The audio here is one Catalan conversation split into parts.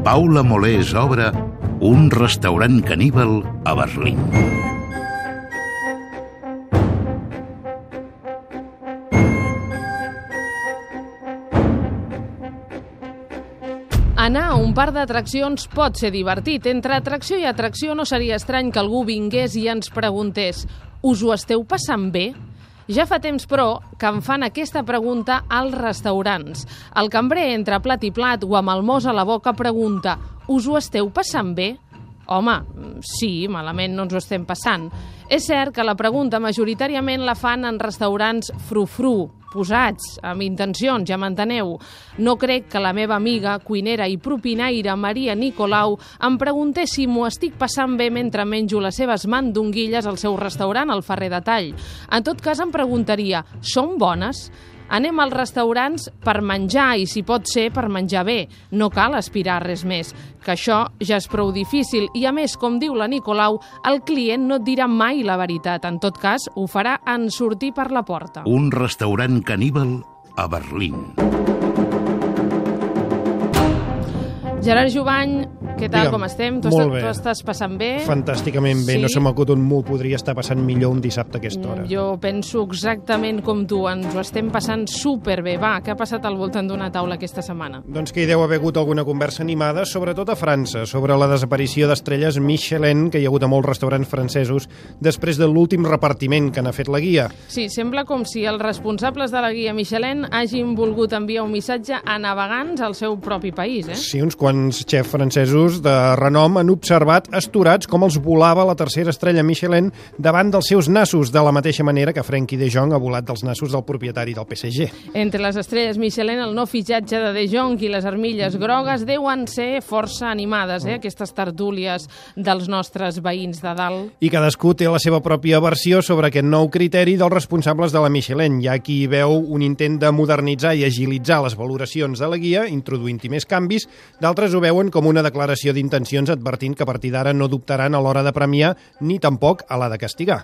Paula Molés obre un restaurant caníbal a Berlín. Anar a un parc d'atraccions pot ser divertit. Entre atracció i atracció no seria estrany que algú vingués i ens preguntés: us ho esteu passant bé? Ja fa temps, però, que em fan aquesta pregunta als restaurants. El cambrer, entre plat i plat o amb el mos a la boca, pregunta: us ho esteu passant bé? Home, sí, malament no ens ho estem passant. És cert que la pregunta majoritàriament la fan en restaurants frufru, posats, amb intencions, ja m'enteneu. No crec que la meva amiga, cuinera i propinaire Maria Nicolau em preguntés si m'ho estic passant bé mentre menjo les seves mandonguilles al seu restaurant al Ferrer de Tall. En tot cas em preguntaria: són bones? Anem als restaurants per menjar i, si pot ser, per menjar bé. No cal aspirar a res més, que això ja és prou difícil i, a més, com diu la Nicolau, el client no et dirà mai la veritat. En tot cas, ho farà en sortir per la porta. Un restaurant caníbal a Berlín. Gerard Jubany, què tal, Digue'm, com estem? Tu estàs passant bé? Fantàsticament bé, sí. No se m'acut on m'ho podria estar passant millor un dissabte a aquesta hora. Jo penso exactament com tu, ens ho estem passant superbé. Va, què ha passat al voltant d'una taula aquesta setmana? Doncs que hi deu haver hagut alguna conversa animada, sobretot a França, sobre la desaparició d'estrelles Michelin que hi ha hagut a molts restaurants francesos després de l'últim repartiment que n'ha fet la guia. Sí, sembla com si els responsables de la guia Michelin hagin volgut enviar un missatge a navegants al seu propi país, eh? Sí, uns quants xefs francesos de renom han observat astorats com els volava la tercera estrella Michelin davant dels seus nassos, de la mateixa manera que Frenkie de Jong ha volat dels nassos del propietari del PSG. Entre les estrelles Michelin, el nou fitxatge de Jong i les armilles grogues deuen ser força animades, aquestes tertúlies dels nostres veïns de dalt. I cadascú té la seva pròpia versió sobre aquest nou criteri dels responsables de la Michelin. Hi ha qui veu un intent de modernitzar i agilitzar les valoracions de la guia, introduint-hi més canvis. D'altres ho veuen com una declaració d'intencions advertint que a partir d'ara no dubtaran a l'hora de premiar ni tampoc a la de castigar.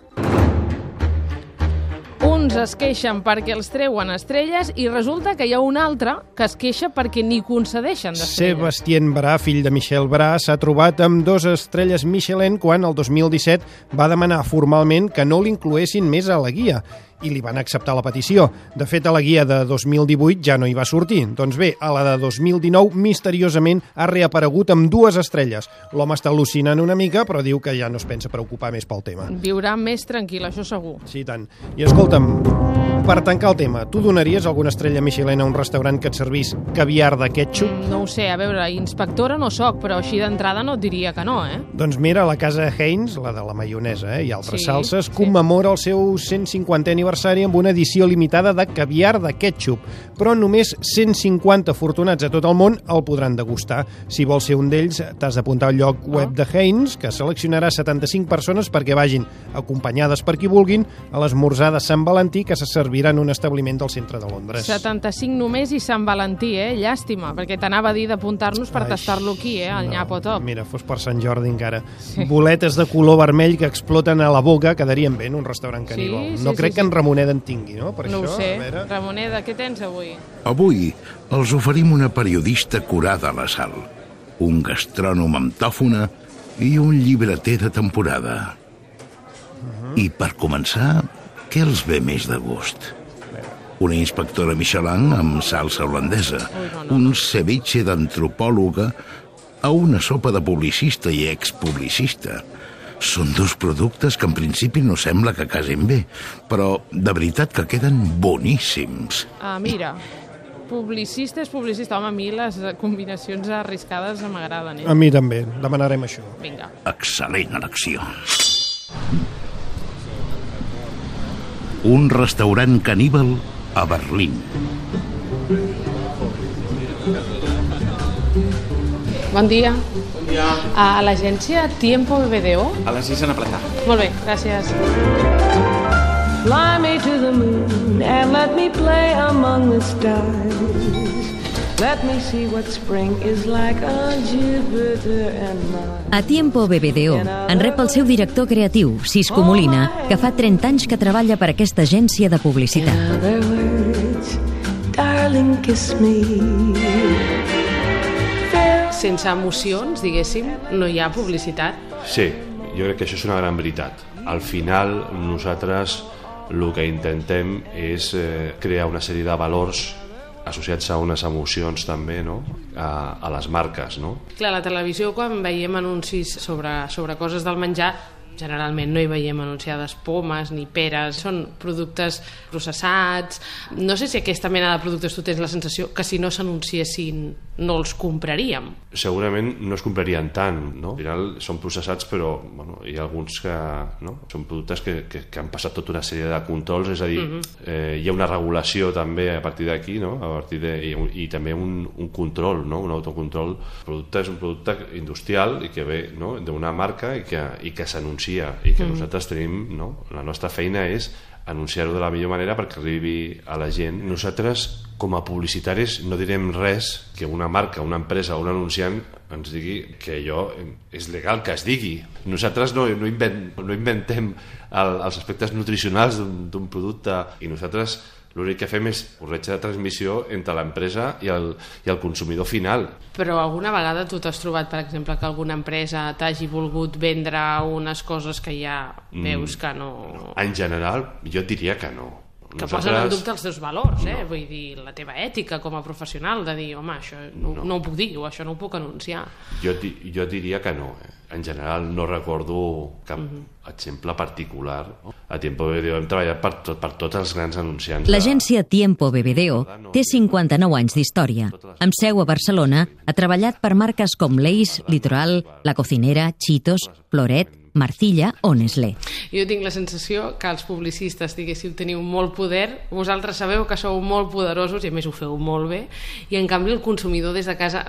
Uns es queixen perquè els treuen estrelles i resulta que hi ha un altre que es queixa perquè ni concedeixen d'estrelles. Sébastien Bra, fill de Michel Bra, s'ha trobat amb 2 estrelles Michelin quan el 2017 va demanar formalment que no l'incloessin més a la guia i li van acceptar la petició. De fet, a la guia de 2018 ja no hi va sortir. Doncs bé, a la de 2019, misteriosament, ha reaparegut amb 2 estrelles. L'home està al·lucinant una mica, però diu que ja no es pensa preocupar més pel tema. Viurà més tranquil, això segur. Sí, tant. I escolta'm, per tancar el tema, tu donaries alguna estrella Michelin a un restaurant que et servís caviar de ketchup? No ho sé, a veure, inspectora no soc, però així d'entrada no et diria que no, eh? Doncs mira, la casa Heinz, la de la maionesa i altres salses, sí, commemora el seu 150è aniversari amb una edició limitada de caviar de ketchup, però només 150 afortunats a tot el món el podran degustar. Si vols ser un d'ells, t'has d'apuntar al lloc web de Heinz, que seleccionarà 75 persones perquè vagin, acompanyades per qui vulguin, a l'esmorzar de Sant Valentí que se servirà en un establiment del centre de Londres. 75 només i Sant Valentí, llàstima, perquè t'anava a dir d'apuntar-nos per tastar-lo aquí, al Nyapo Top. Mira, fos per Sant Jordi encara. Sí. Boletes de color vermell que exploten a la boca quedarien bé en un restaurant caníbal. No crec que en Ramoneda en tingui, no? Per no això, ho sé. A veure... Ramoneda, què tens avui? Avui els oferim una periodista curada a la sal, un gastrònom amb tòfona i un llibreter de temporada. I per començar, què els ve més de gust? Una inspectora Michelin amb salsa holandesa, un ceviche d'antropòloga a una sopa de publicista i expublicista. Són 2 productes que en principi no sembla que casin bé, però de veritat que queden boníssims. Mira, publicista és publicista. Home, a mi les combinacions arriscades m'agraden. A mi també, demanarem això. Vinga. Excel·lent elecció. Un restaurant caníbal a Berlín. Bon dia. Bon dia. A l'agència Tiempo BBDO? A les 6 a platar. Molt bé, gràcies. Fly me to the moon and let me play among the stars. Let me see what spring is like on Jupiter and Mars. A Tiempo BBDO en rep el seu director creatiu, Cisco Molina, que fa 30 anys que treballa per aquesta agència de publicitat. In other words, darling, kiss me. sense emocions, diguéssim, no hi ha publicitat. Sí, jo crec que això és una gran veritat. Al final, nosaltres el que intentem és crear una sèrie de valors associats a unes emocions també, no? A les marques, no? Clar, a la televisió, quan veiem anuncis sobre coses del menjar, generalment no hi veiem anunciades pomes ni peres, són productes processats. No sé si aquesta mena de productes tu tens la sensació que si no s'anunciessin no els compraríem. Segurament no es comprarien tant, no? Al final són processats, però bueno, hi ha alguns que no? Són productes que han passat tota una sèrie de controls, és a dir, hi ha una regulació també a partir d'aquí, no? I també un control, no? Un autocontrol. El producte és un producte industrial i que ve, no? D'una marca i que s'anuncia i que nosaltres tenim, no? La nostra feina és anunciar-ho de la millor manera perquè arribi a la gent. Nosaltres, com a publicitaris, no direm res que una marca, una empresa o un anunciant ens digui que allò és legal que es digui. Nosaltres no inventem els aspectes nutricionals d'un producte i nosaltres l'únic que fem és corretja de transmissió entre l'empresa i el consumidor final. Però alguna vegada tu t'has trobat, per exemple, que alguna empresa t'hagi volgut vendre unes coses que ja veus que no... En general, jo diria que no. Que posen en dubte els teus valors, vull dir, la teva ètica com a professional, de dir, home, això no ho puc dir o això no ho puc anunciar. Jo diria que no. En general no recordo cap exemple particular. A Tiempo Bebedeo hem treballat per tots els grans anunciants. L'agència Tiempo Bebedeo té 59 anys d'història. Amb seu a Barcelona, ha treballat per marques com Lay's, Litoral, La Cocinera, Cheetos, Floret, Marcilla o Nestlé. Jo tinc la sensació que els publicistes, diguéssiu, teniu molt poder, vosaltres sabeu que sou molt poderosos i a més ho feu molt bé, i en canvi el consumidor des de casa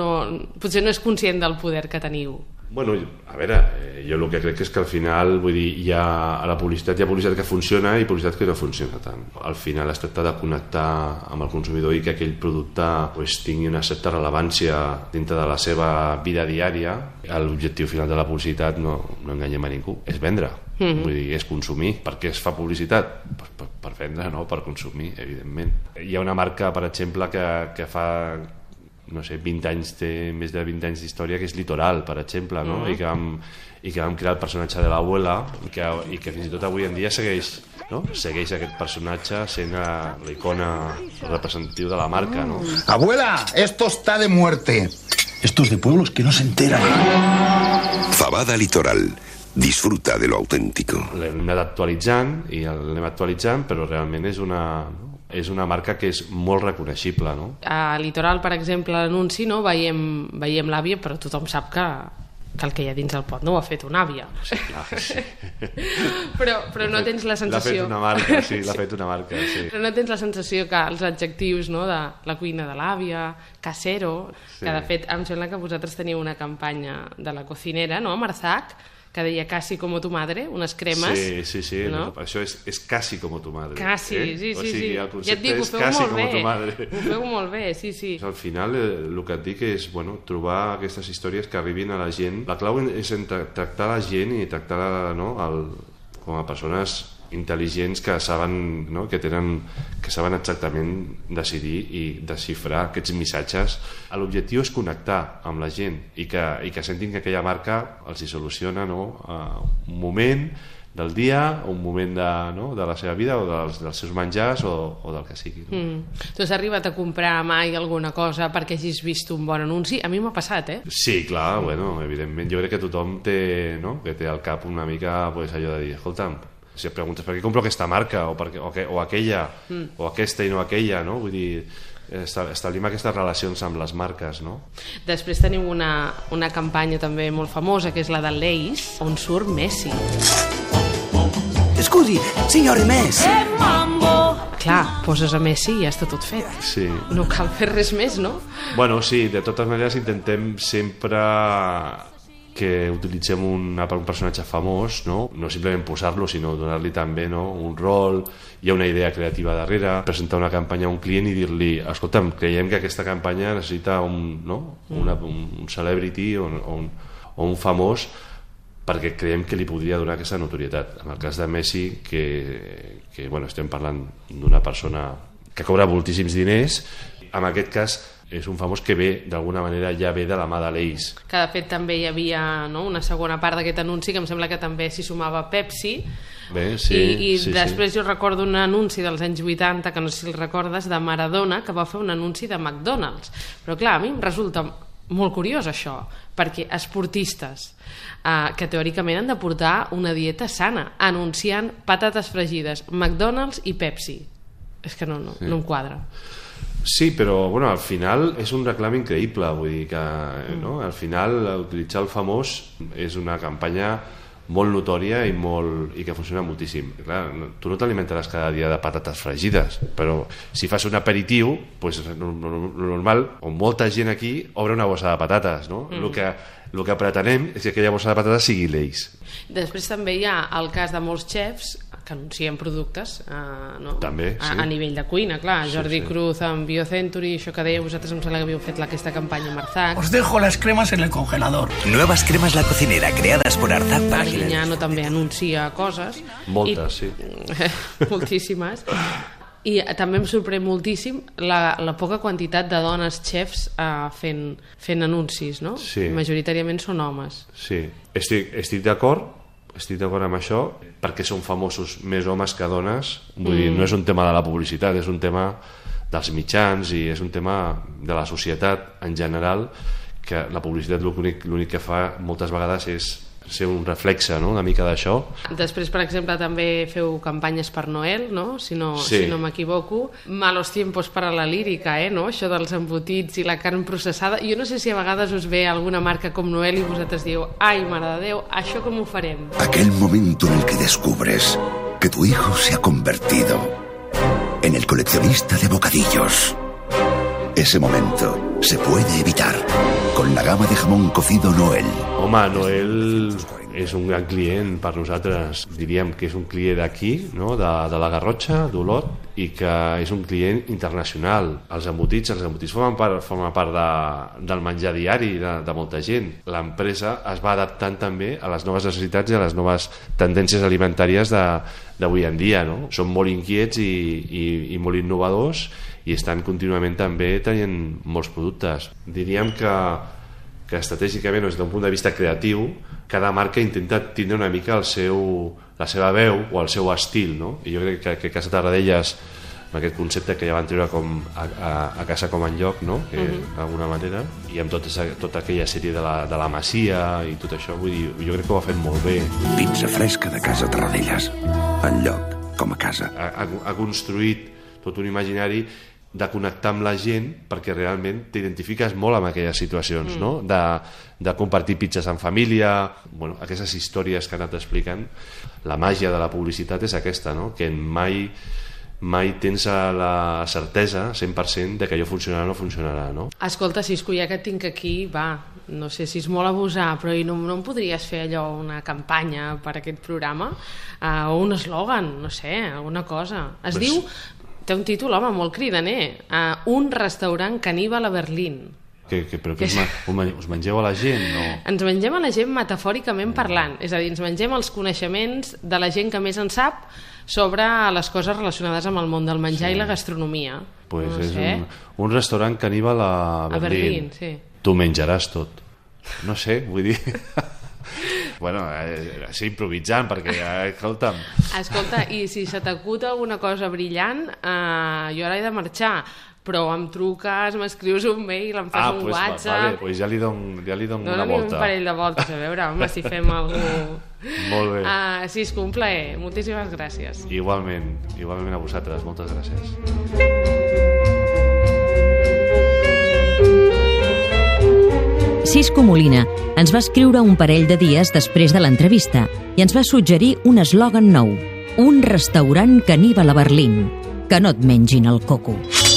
potser no és conscient del poder que teniu. Bueno, a veure, jo el que crec és que al final, vull dir, a la publicitat hi ha publicitat que funciona i publicitat que no funciona tant. Al final es tracta de connectar amb el consumidor i que aquell producte tingui una certa rellevància dintre de la seva vida diària. L'objectiu final de la publicitat, no enganyem a ningú, és vendre. Vull dir, és consumir. Per què es fa publicitat? Per vendre, no? Per consumir, evidentment. Hi ha una marca, per exemple, que fa... no sé, 20 anys, té més de 20 anys d'història, que és Litoral, per exemple, no? I que vam crear el personatge de l'abuela i que fins i tot avui en dia segueix aquest personatge sent la icona representativa de la marca, no? Abuela, esto está de muerte. Estos de pueblos que no se enteran. Fabada Litoral. Disfruta de lo auténtico. L'hem anat actualitzant l'anem actualitzant, però realment és una marca que és molt reconeixible, no? A Litoral, per exemple, l'anunci, no? Veiem l'àvia, però tothom sap que el que hi ha dins el pot no ho ha fet una àvia. Sí, clar, sí. Però no tens la sensació... L'ha fet una marca, sí. Però no tens la sensació que els adjectius, no?, de la cuina de l'àvia, casero, que de fet em sembla que vosaltres teniu una campanya de La Cocinera, no?, a Marzac, que deia casi como tu madre, unes cremes. Sí, no? Això és casi como tu madre. Casi, sí. O sigui, el concepte ja és casi como tu madre. Ho feu molt bé, sí. Al final, el que et dic és, trobar aquestes històries que arribin a la gent. La clau és tractar la gent i tractar com a persones intel·ligents que saben, no? que saben exactament decidir i desxifrar aquests missatges. L'objectiu és connectar amb la gent i que sentin que aquella marca els hi soluciona, no? Un moment del dia, un moment de la seva vida o dels seus menjars o del que sigui. No? Tu has arribat a comprar mai alguna cosa perquè hagis vist un bon anunci? A mi m'ha passat, Sí, clar, evidentment. Jo crec que tothom té al cap una mica allò de dir, escolta'm, si et preguntes per què compro aquesta marca o aquella o aquesta i no aquella, no? Vull dir, establim aquestes relacions amb les marques, no? Després tenim una campanya també molt famosa, que és la de Lay's, on surt Messi. Scusi, signore Messi. Clar, poses a Messi i ja està tot fet. Sí. No cal fer res més, no? Bueno, sí, de totes maneres intentem sempre que utilitzem un personatge famós, no simplement posar-lo, sinó donar-li també un rol, hi ha una idea creativa darrere, presentar una campanya a un client i dir-li, escolta'm, creiem que aquesta campanya necessita un celebrity o un famós perquè creiem que li podria donar aquesta notorietat. En el cas de Messi, que estem parlant d'una persona que cobra moltíssims diners, en aquest cas és un famós que ve, d'alguna manera, ja ve de la mà de l'Ace. Que de fet també hi havia una segona part d'aquest anunci, que em sembla que també s'hi sumava Pepsi. Bé, sí, I sí, després jo recordo un anunci dels anys 80, que no sé si el recordes, de Maradona, que va fer un anunci de McDonald's. Però clar, a mi em resulta molt curiós això, perquè esportistes que teòricament han de portar una dieta sana, anunciant patates fregides, McDonald's i Pepsi. És que no em quadra. Sí, però bueno, al final és un reclam increïble, vull dir que al final utilitzar el famós és una campanya molt notòria i que funciona moltíssim. Clar, tu no t'alimentaràs cada dia de patates fregides, però si fas un aperitiu, pues, normal, o molta gent aquí obre una bossa de patates, no? El que pretenem és que aquella bossa de patates sigui l'Ace. Després també hi ha el cas de molts xefs que anuncien productes també, sí. a nivell de cuina, clar, Jordi Cruz amb BioCentury, això que deia vosaltres, em sembla que havíeu fet aquesta campanya amb Arzac. Os dejo las cremas en el congelador. Nuevas cremas La Cocinera, creadas por Arzac para Arguiñano també anuncia coses. Moltes, sí. Moltíssimes. I també em sorprèn moltíssim la poca quantitat de dones xefs fent anuncis, no? Sí. Majoritàriament són homes. Sí, estic d'acord amb això, perquè són famosos més homes que dones. Vull dir, no és un tema de la publicitat, és un tema dels mitjans i és un tema de la societat en general, que la publicitat l'únic que fa moltes vegades és ser un reflexe, no?, una mica d'això. Després, per exemple, també feu campanyes per Noel, no? Si no m'equivoco. Malos tiempos para la lírica, no? Això dels embotits i la carn processada. Jo no sé si a vegades us ve alguna marca com Noel i vosaltres diu, ai, mare de Déu, això com ho farem? Aquel momento en el que descubres que tu hijo se ha convertido en el coleccionista de bocadillos. Ese momento se puede evitar con la gama de jamón cocido Noel. Home, Noel és un gran client per nosaltres. Diríem que és un client d'aquí, no?, de la Garrotxa, d'Olot, i que és un client internacional. Els embotits formen part del menjar diari de molta gent. L'empresa es va adaptant també a les noves necessitats i a les noves tendències alimentàries d'avui en dia, no? Són molt inquiets i molt innovadors i estan contínuament també tenint molts productes. Diríem que estratègicament, des d'un punt de vista creatiu, cada marca intenta tindre una mica la seva veu o el seu estil, no? I jo crec que Casa Tarradellas, amb aquest concepte que ja van treure com a casa com enlloc, no?, d'alguna manera, i amb tota aquella sèrie de la Masia i tot això, vull dir, jo crec que ho ha fet molt bé. Pizza fresca de Casa Tarradellas, enlloc com a casa. Ha construït tot un imaginari de connectar amb la gent perquè realment t'identifiques molt amb aquelles situacions, no? De compartir pizzas en família, bueno, aquestes històries que ha anat explicant. La màgia de la publicitat és aquesta, no?, que mai tens la certesa 100% de que allò funcionarà o no funcionarà, no? Escolta, Cisco, ja que et tinc aquí, no sé si és molt abusar, però no em podries fer allò, una campanya per aquest programa? O un eslògan, no sé, alguna cosa. Diu... Té un títol, home, molt cridaner. Un restaurant caníbal a Berlín. Però us mengeu a la gent? No? Ens mengem a la gent metafòricament parlant. És a dir, ens mengem els coneixements de la gent que més en sap sobre les coses relacionades amb el món del menjar i la gastronomia. Pues és un restaurant caníbal a Berlín. Sí. Tu menjaràs tot. No sé, vull dir... Bueno, sí, improvisant, perquè, escolta'm... Escolta, i si se t'acuta alguna cosa brillant, jo ara he de marxar, però em truques, m'escrius un mail, em fas un WhatsApp... Vale, pues ja li dono una volta. Un parell de voltes, a veure, home, si fem alguna... Molt bé. Cisco, un plaer, moltíssimes gràcies. Igualment a vosaltres, moltes gràcies. Cisco Molina ens va escriure un parell de dies després de l'entrevista i ens va suggerir un eslògan nou: un restaurant caníbal a Berlín, que no et mengin el coco.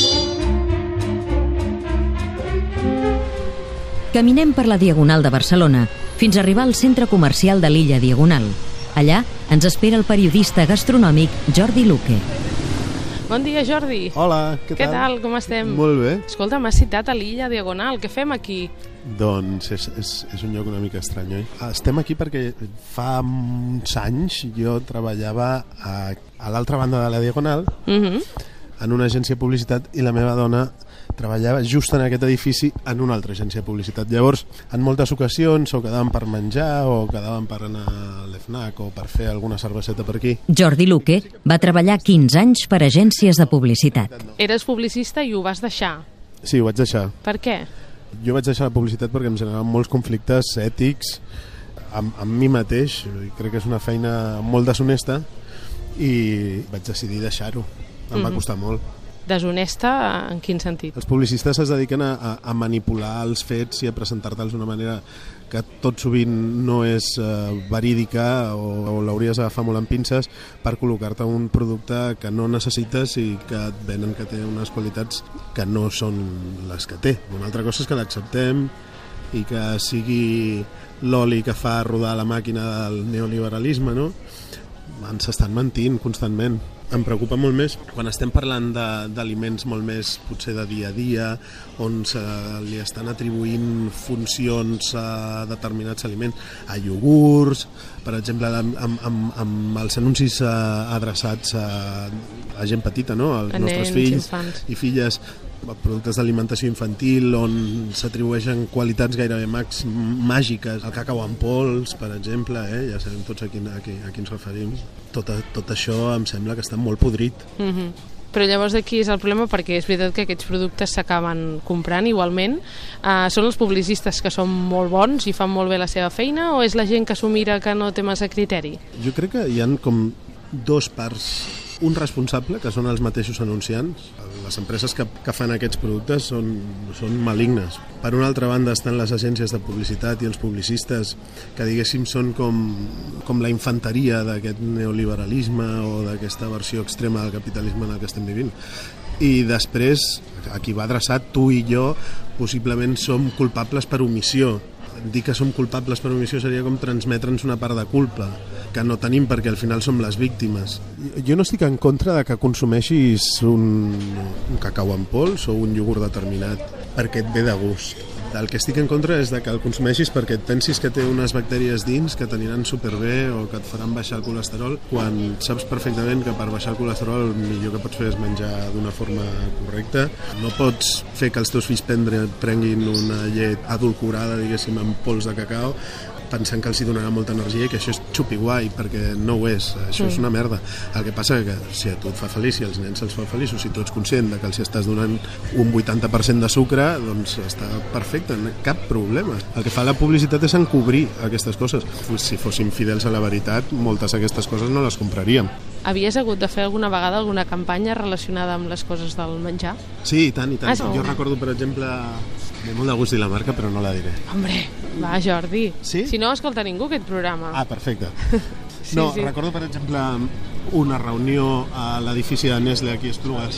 Caminem per la Diagonal de Barcelona fins a arribar al centre comercial de l'illa Diagonal. Allà ens espera el periodista gastronòmic Jordi Luque. Bon dia, Jordi. Hola, què tal? Què tal, com estem? Molt bé. Escolta, m'has citat a l'illa Diagonal, què fem aquí? Doncs és un lloc una mica estrany, oi? Estem aquí perquè fa uns anys jo treballava a l'altra banda de la Diagonal, en una agència de publicitat, i la meva dona treballava just en aquest edifici en una altra agència de publicitat. Llavors, en moltes ocasions, o quedàvem per menjar, o quedàvem per anar a l'FNAC, o per fer alguna cerveseta per aquí. Jordi Luque va treballar 15 anys per agències de publicitat. Eres publicista i ho vas deixar. Sí, ho vaig deixar. Per què? Jo vaig deixar la publicitat perquè em generaven molts conflictes ètics amb mi mateix. Crec que és una feina molt deshonesta i vaig decidir deixar-ho. Em va costar molt. Deshonesta en quin sentit? Els publicistes es dediquen a manipular els fets i a presentar-te'ls d'una manera que tot sovint no és verídica o l'hauries d'agafar molt amb pinces per col·locar-te un producte que no necessites i que et venen que té unes qualitats que no són les que té. Una altra cosa és que l'acceptem i que sigui l'oli que fa rodar la màquina del neoliberalisme, no? Ens estan mentint constantment. Em preocupa molt més quan estem parlant d'aliments molt més potser de dia a dia, on li estan atribuint funcions a determinats aliments, a iogurts, per exemple, amb els anuncis adreçats a gent petita, no? Als nostres fills i filles, productes d'alimentació infantil on s'atribueixen qualitats gairebé màgiques, el cacau en pols, per exemple, ja sabem tots a qui ens referim. Tot això em sembla que està molt podrit. Però llavors aquí és el problema, perquè és veritat que aquests productes s'acaben comprant igualment. Són els publicistes que són molt bons i fan molt bé la seva feina, o és la gent que s'ho mira que no té massa criteri? Jo crec que hi ha com dos parts. Un responsable, que són els mateixos anunciants. Les empreses que fan aquests productes són malignes. Per una altra banda estan les agències de publicitat i els publicistes, que diguéssim són com la infanteria d'aquest neoliberalisme o d'aquesta versió extrema del capitalisme en el que estem vivint. I després, a qui va adreçat, tu i jo, possiblement som culpables per omissió. Dir que som culpables per omissió seria com transmetre'ns una part de culpa que no tenim perquè al final som les víctimes. Jo no estic en contra de que consumeixis un cacau en pols o un iogurt determinat perquè et ve de gust. El que estic en contra és de que el consumeixis perquè et pensis que té unes bactèries dins que t'aniran superbé o que et faran baixar el colesterol, quan saps perfectament que per baixar el colesterol el millor que pots fer és menjar d'una forma correcta. No pots fer que els teus fills prenguin una llet adulcorada, diguéssim, amb pols de cacau, pensant que els hi donarà molta energia i que això és xupi-guai, perquè no ho és. Això és una merda. El que passa que si a tu et fa feliç, si als nens els fa feliç, o si tu ets conscient de que els estàs donant un 80% de sucre, doncs està perfecte, cap problema. El que fa la publicitat és encobrir aquestes coses. Si fóssim fidels a la veritat, moltes d'aquestes coses no les compraríem. Havies hagut de fer alguna vegada alguna campanya relacionada amb les coses del menjar? Sí, i tant, i tant. Jo recordo, per exemple, m'he molt de gust dir la marca, però no la diré. Hombre, va, Jordi. Sí? Si no escolta ningú aquest programa. Ah, perfecte. Sí. Recordo, per exemple, una reunió a l'edifici de Nestlé aquí a Esplugues,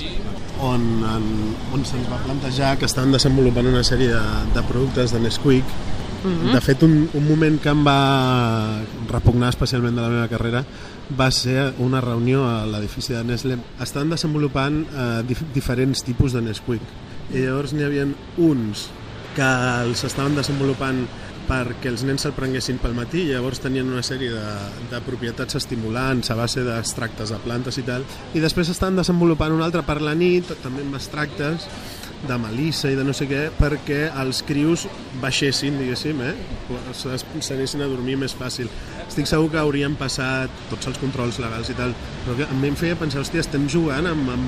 on se'ns va plantejar que estaven desenvolupant una sèrie de productes de Nesquik. De fet, un moment que em va repugnar especialment de la meva carrera va ser una reunió a l'edifici de Nestlé. Estaven desenvolupant diferents tipus de Nesquik. I llavors n'hi havia uns que els estaven desenvolupant perquè els nens se'l prenguessin pel matí, i llavors tenien una sèrie de propietats estimulants a base d'extractes de plantes i tal, i després estaven desenvolupant un altre per la nit, també amb extractes de melissa i de no sé què, perquè els crios baixessin, diguéssim, s'anessin a dormir més fàcil. Estic segur que haurien passat tots els controls legals i tal, però que a mi em feia pensar, hòstia, estem jugant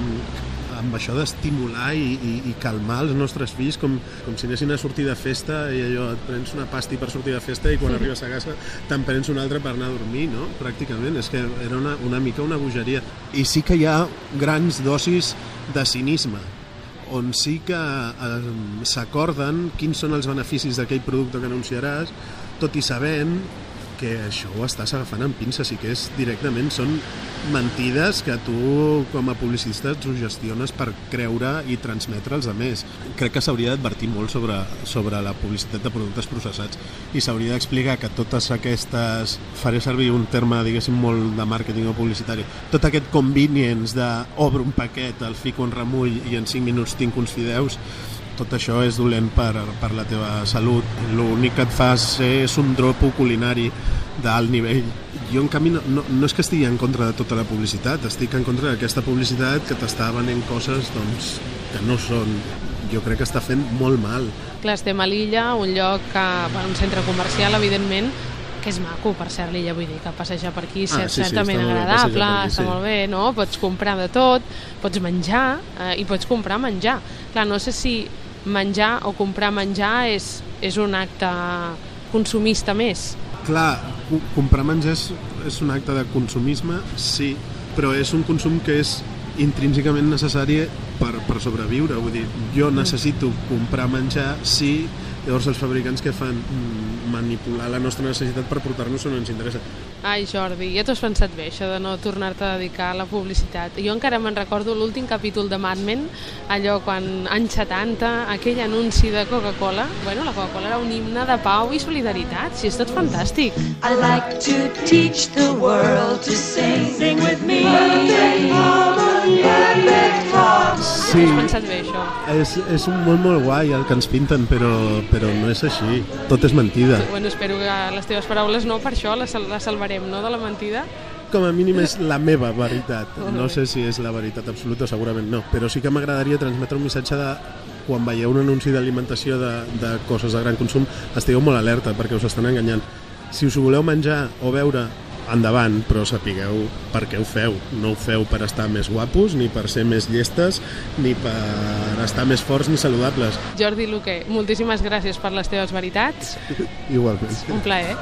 amb això d'estimular i calmar els nostres fills com si anessin a sortir de festa i allò, et prens una pasti per sortir de festa i quan arribes a casa te'n prens una altra per anar a dormir, no? Pràcticament, és que era una mica una bogeria. I sí que hi ha grans dosis de cinisme, on sí que s'acorden quins són els beneficis d'aquell producte que anunciaràs, tot i sabent que això ho estàs agafant amb pinces i que és directament, són mentides que tu com a publicista et sugestiones per creure i transmetre als altres. Crec que s'hauria d'advertir molt sobre la publicitat de productes processats i s'hauria d'explicar que totes aquestes, faré servir un terme diguéssim molt de màrqueting o publicitari, tot aquest convenience d'obro un paquet, el fico en remull i en 5 minuts tinc uns fideus, tot això és dolent per la teva salut. L'únic que et fa és un dropo culinari d'alt nivell. Jo, en canvi, no és que estigui en contra de tota la publicitat, estic en contra d'aquesta publicitat que t'està venent coses doncs, que no són jo crec que està fent molt mal. Clar, estem a l'illa, un lloc, un centre comercial, evidentment, que és maco, per cert, l'illa, vull dir, que passejar per aquí és certament agradable, està molt bé, no? Pots comprar de tot, pots menjar i pots comprar menjar. Clar, no sé si menjar o comprar menjar és un acte consumista més. Clar, comprar menjar és un acte de consumisme, sí, però és un consum que és intrínsecament necessari per sobreviure. Vull dir, jo necessito comprar menjar, sí, llavors els fabricants que fan manipular la nostra necessitat per portar-nos on ens interessa. Ai, Jordi, ja t'ho has pensat bé, això de no tornar-te a dedicar a la publicitat. Jo encara me'n recordo l'últim capítol de Mad Men, allò quan anys 70, aquell anunci de Coca-Cola. Bueno, la Coca-Cola era un himne de pau i solidaritat, sí, és tot fantàstic. I like to teach the world to sing with me. Sí, T'ho has pensat bé, això? és un món molt guai el que ens pinten, però no és així. Tot és mentida. Bueno, espero que les teves paraules no, per això les salvarem, no?, de la mentida. Com a mínim és la meva veritat. No sé si és la veritat absoluta, segurament no, però sí que m'agradaria transmetre un missatge de quan veieu un anunci d'alimentació de coses de gran consum, estigueu molt alerta perquè us estan enganyant. Si us ho voleu menjar o beure, endavant, però sapigueu per què ho feu. No ho feu per estar més guapos, ni per ser més llestes, ni per estar més forts ni saludables. Jordi Luque, moltíssimes gràcies per les teves veritats. Igualment. Un plaer.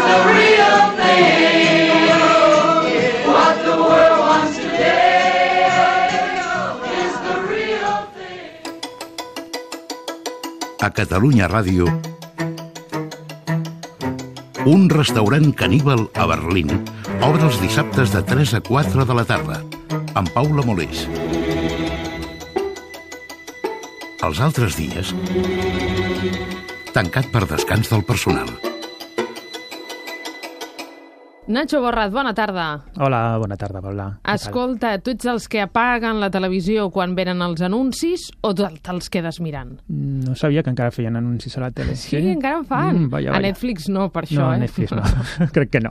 A Catalunya Ràdio, un restaurant caníbal a Berlín obre els dissabtes de 3 a 4 de la tarda, amb Paula Molés. Els altres dies, tancat per descans del personal. Nacho Borràs, bona tarda. Hola, bona tarda, Paula. Escolta, tu ets dels que apaguen la televisió quan venen els anuncis o te'ls quedes mirant? No sabia que encara feien anuncis a la tele. Sí, encara en fan. Vaya. A Netflix no, per això, No, a Netflix no. Crec que no.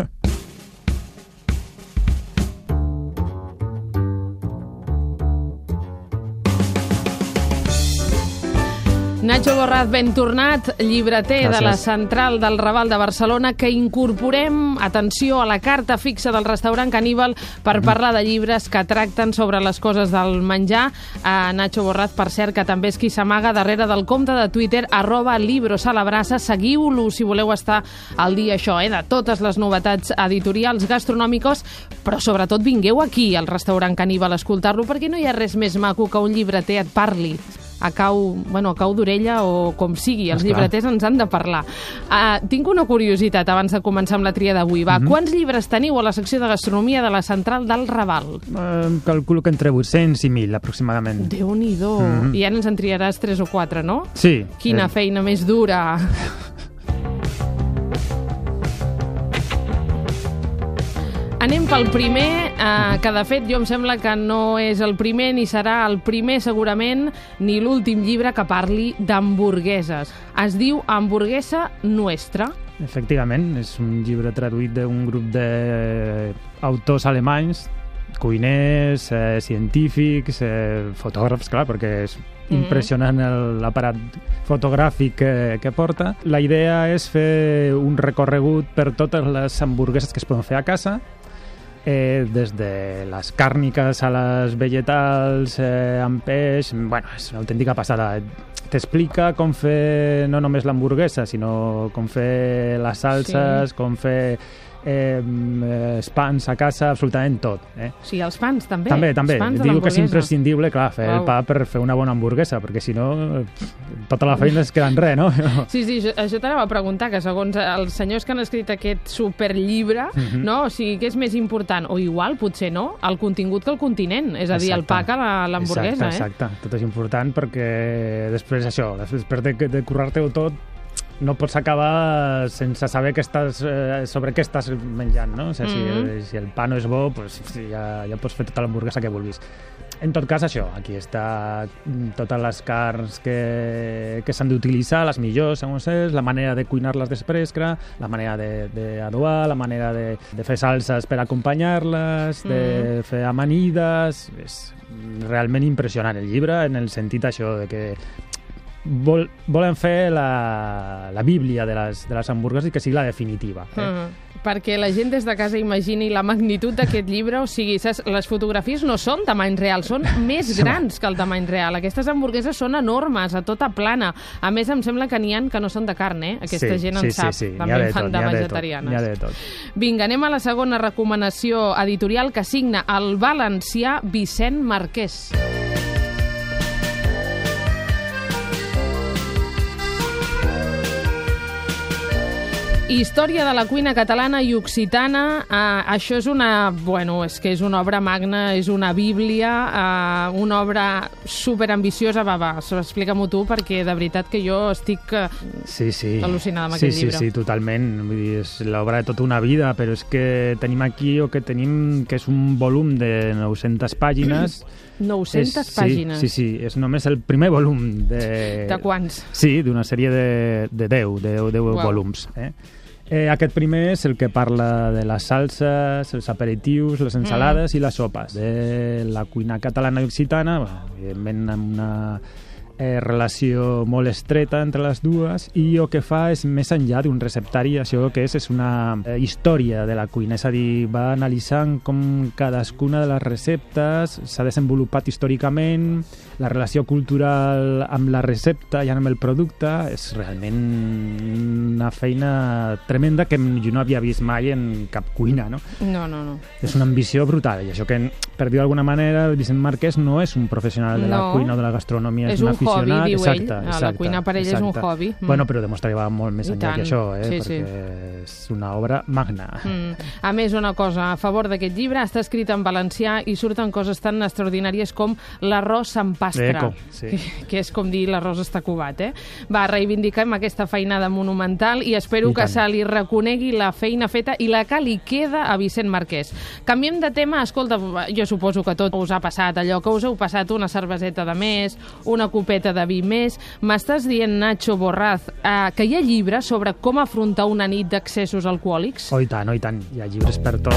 Nacho Borràs, ben tornat, llibreter de la Central del Raval de Barcelona, que incorporem, atenció, a la carta fixa del restaurant caníbal per parlar de llibres que tracten sobre les coses del menjar. Nacho Borràs, per cert, que també és qui s'amaga darrere del compte de Twitter @librosalabrasa. Seguiu-lo si voleu estar al dia, això, de totes les novetats editorials, gastronòmiques, però sobretot vingueu aquí al restaurant caníbal a escoltar-lo, perquè no hi ha res més maco que un llibreter et parli a cau d'orella o com sigui, els llibreters ens han de parlar. Tinc una curiositat abans de començar amb la tria d'avui. Quants llibres teniu a la secció de gastronomia de la Central del Raval? Calculo que entre 800 i 1.000, aproximadament. Déu-n'hi-do. I ara ens en triaràs 3 o 4, no? Sí. Quina feina més dura. Anem pel primer, que de fet jo em sembla que no és el primer ni serà el primer segurament ni l'últim llibre que parli d'hamburgueses. Es diu Hamburguesa Nuestra. Efectivament, és un llibre traduït d'un grup d'autors alemanys, cuiners, científics, fotògrafs, clar, perquè és impressionant l'aparat fotogràfic que porta. La idea és fer un recorregut per totes les hamburgueses que es poden fer a casa, des de les càrniques a les vegetals, amb peix. Bueno, és una autèntica passada. T'explica com fer no només l'hamburguesa, sinó com fer les salses, com fer els pans a casa, absolutament tot. Sí, els pans també. També. Diu que és imprescindible, clar, fer el pa per fer una bona hamburguesa, perquè si no, tota la feina es queda en res, no? Sí, això t'anava a preguntar, que segons els senyors que han escrit aquest superllibre, no? O sigui, què és més important? O igual, potser no, el contingut que el continent, és a dir, el pa que l'hamburguesa. Exacte. Tot és important perquè després això, després de currar-te-ho tot, no pots acabar sense saber sobre què estàs menjant, no? O sigui, si el pa no és bo, pues, ja pots fer tota l'hamburguesa que vulguis. En tot cas, això, aquí està totes les carns que s'han d'utilitzar, les millors, segons és, la manera de cuinar-les després, la manera d'adobar, la manera de fer salses per acompanyar-les, de fer amanides... És realment impressionant el llibre, en el sentit això de que volen fer la bíblia de les hamburgueses i que sigui la definitiva. Perquè la gent des de casa imagini la magnitud d'aquest llibre, o sigui, les fotografies no són tamany real, són més grans que el tamany real. Aquestes hamburgueses són enormes, a tota plana. A més, em sembla que n'hi ha que no són de carn, Aquesta gent en sap. També en fan de vegetarianes. N'hi ha de tot. Vinga, anem a la segona recomanació editorial que signa el valencià Vicent Marquès. Història de la cuina catalana i occitana. Això és és una obra magna, és una bíblia, una obra superambiciosa. Va, explica-m'ho tu, perquè de veritat que jo estic al·lucinada amb aquest llibre. Sí, totalment. Vull dir, és l'obra de tota una vida, però és que tenim aquí que és un volum de 900 pàgines. 900 pàgines? Sí, és només el primer volum de... De quants? Sí, d'una sèrie de 10 volums. Aquest primer és el que parla de les salses, els aperitius, les ensalades i les sopes, de la cuina catalana i occitana, evidentment amb una relació molt estreta entre les dues, i el que fa és, més enllà d'un receptari, això que és una història de la cuina, és a dir, va analitzant com cadascuna de les receptes s'ha desenvolupat històricament, la relació cultural amb la recepta i amb el producte. És realment una feina tremenda que jo no havia vist mai en cap cuina, no? No. És una ambició brutal, i això que, per dir d'alguna manera, el Vicent Marquès no és un professional de la cuina o de la gastronomia, és un aficionat. Hobby, diu ell. La cuina per ell és un hobby. Bueno, però demostra que va molt més enllà que això, perquè és una obra magna. A més, una cosa, a favor d'aquest llibre, està escrit en valencià i surten coses tan extraordinàries com l'arròs s'empastra, que és com dir l'arròs està cubat, Va, reivindiquem aquesta feinada monumental i espero que se li reconegui la feina feta i la que li queda a Vicent Marquès. Canviem de tema. Escolta, jo suposo que tot us ha passat allò, que us heu passat una cerveseta de més, una copeta de vi més. M'estàs dient, Nacho Borraz, que hi ha llibres sobre com afrontar una nit d'excessos alcohòlics? Oh, i tant. Hi ha llibres per tot.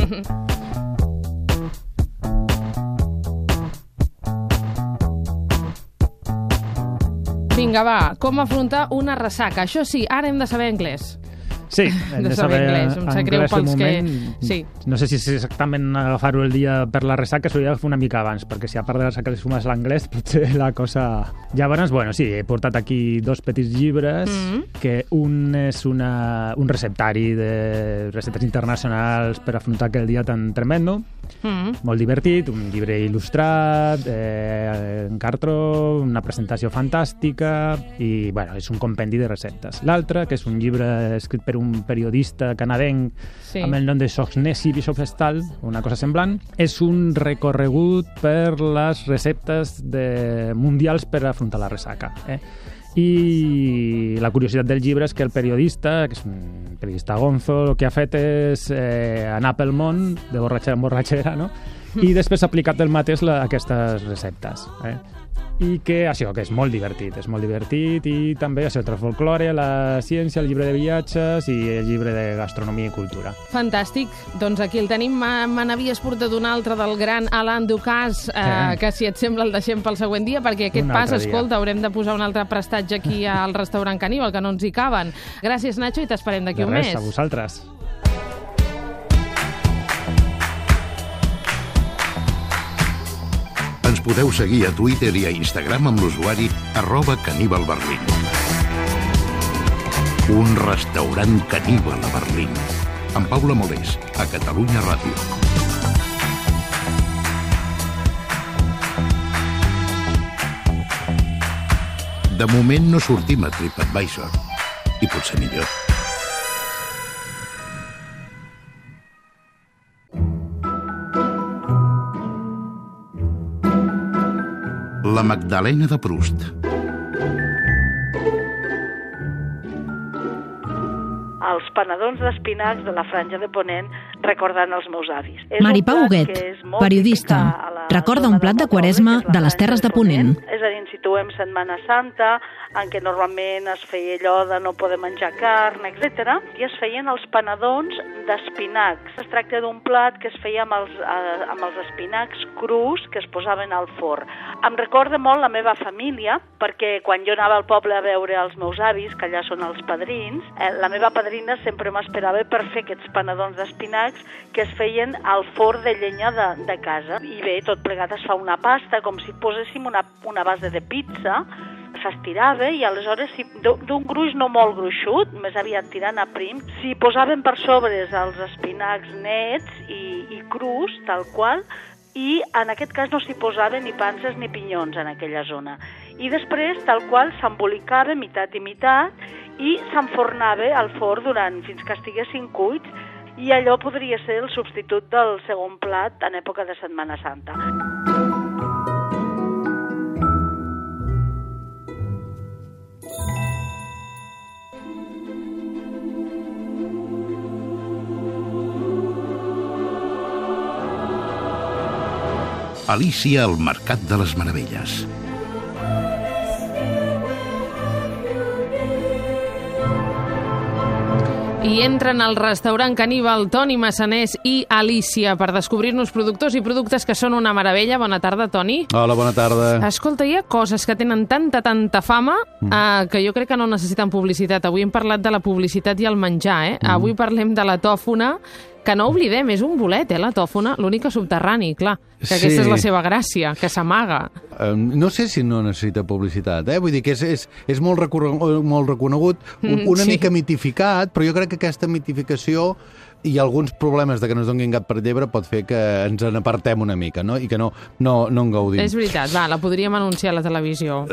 Vinga, va, com afrontar una ressaca. Això sí, ara hem de saber anglès. Sí, hem de saber anglès. Em sap greu pels que... Sí. No sé si és exactament agafar-ho el dia per la ressaca, s'hauria de fer una mica abans, perquè si a part de la ressaca li sumes l'anglès, potser la cosa... Llavors, sí, he portat aquí 2 petits llibres, que un és un receptari de receptes internacionals per afrontar aquell dia tan tremendo, molt divertit, un llibre il·lustrat, en cartró, una presentació fantàstica, i, és un compendi de receptes. L'altre, que és un llibre escrit per un periodista canadenc amb el nom de Shaughnessy Bishopstal, una cosa semblant, és un recorregut per les receptes mundials per afrontar la ressaca. I la curiositat del llibre és que el periodista, que és un periodista gonzo, el que ha fet és anar pel món de borratxera en borratxera, no? I després ha aplicat el mateix a aquestes receptes. I que això, que és molt divertit i també això, el folklore, la ciència, el llibre de viatges i el llibre de gastronomia i cultura. Fantàstic, doncs aquí el tenim. Me n'havies portat un altre del gran Alain Ducasse, que si et sembla el deixem pel següent dia, perquè aquest pas, escolta, haurem de posar un altre prestatge aquí al restaurant Caníbal, que no ens hi caben. Gràcies, Nacho, i t'esperem d'aquí un mes. A vosaltres. Ens podeu seguir a Twitter i a Instagram amb l'usuari @caníbalberlín. Un restaurant caníbal a Berlín. Amb Paula Molés, a Catalunya Ràdio. De moment no sortim a TripAdvisor. I potser millor. La Magdalena de Proust. panadons d'espinacs de la Franja de Ponent recordant els meus avis. Maripau Huguet, periodista, recorda un plat de Quaresma de les Terres de Ponent. És a dir, ens situem Setmana Santa, en què normalment es feia allò de no poder menjar carn, etc. I es feien els panadons d'espinacs. Es tracta d'un plat que es feia amb els espinacs crus que es posaven al forn. Em recorda molt la meva família, perquè quan jo anava al poble a veure els meus avis, que allà són els padrins, la meva padrina sempre m'esperava per fer aquests panadons d'espinacs que es feien al forn de llenya de casa. I bé, tot plegat es fa una pasta, com si poséssim una base de pizza, s'estirava i aleshores d'un gruix no molt gruixut, més aviat tirant a prim, s'hi posaven per sobre els espinacs nets i crus, tal qual, i en aquest cas no s'hi posaven ni panses ni pinyons en aquella zona. I després, tal qual, s'embolicava mitat i mitat i s'enfornava al forn fins que estiguessin cuits, i allò podria ser el substitut del segon plat en època de Setmana Santa. Alícia al Mercat de les Meravelles. I entren al restaurant caníbal Toni Massanés i Alícia per descobrir-nos productors i productes que són una meravella. Bona tarda, Toni. Hola, bona tarda. Escolta, hi ha coses que tenen tanta fama que jo crec que no necessiten publicitat. Avui hem parlat de la publicitat i el menjar, Avui parlem de la tòfona, que no oblidem, és un bolet, la tòfona, l'únic subterrani, clar, que aquesta és la seva gràcia, que s'amaga. No sé si no necessita publicitat, vull dir que és molt reconegut, una mica mitificat, però jo crec que aquesta mitificació i alguns problemes de que no es donguin gat per llebre pot fer que ens n'apartem una mica, no? I que no en gaudim. És veritat, la podríem anunciar a la televisió.